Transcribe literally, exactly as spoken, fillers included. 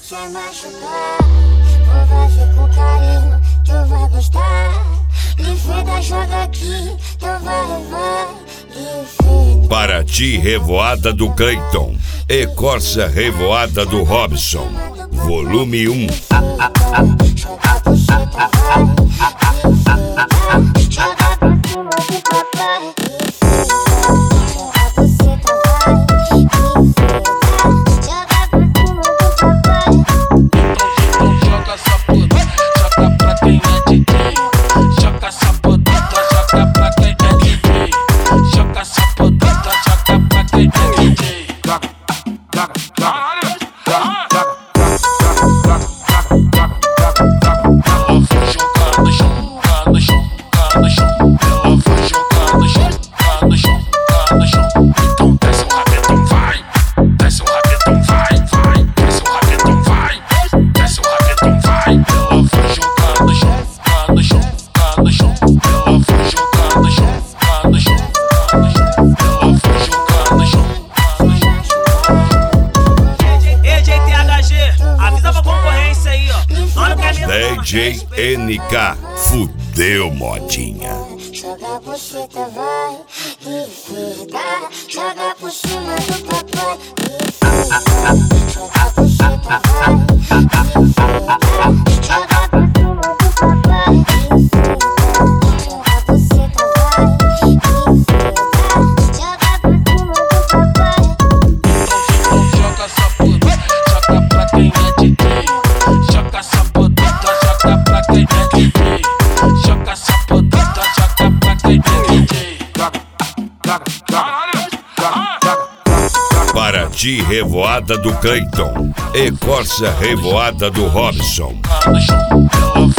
te machucar. Vou fazer com carinho, tu vai gostar. Livida joga aqui, tu vai levar. Livida. Paraty Revoada do Cleiton e Corsa Revoada do Robson, volume um. Joga pro cheta, vai. Livida. Joga pra cima do papai. D J N K, fudeu modinha. Joga por cheta, vai, livida. Joga por cima do papai, livida. Joga por cheta, vai, livida. Joga pra cima do papai, livida. Joga por cheta, vai, livida. Joga pra cima do papai. Joga essa puta, joga pra quem é D J. Joga essa puta, joga pra quem é D J. Joga essa puta, joga pra quem é D J. Paraty Revoada do Cleiton e Corsa Revoada do Robson.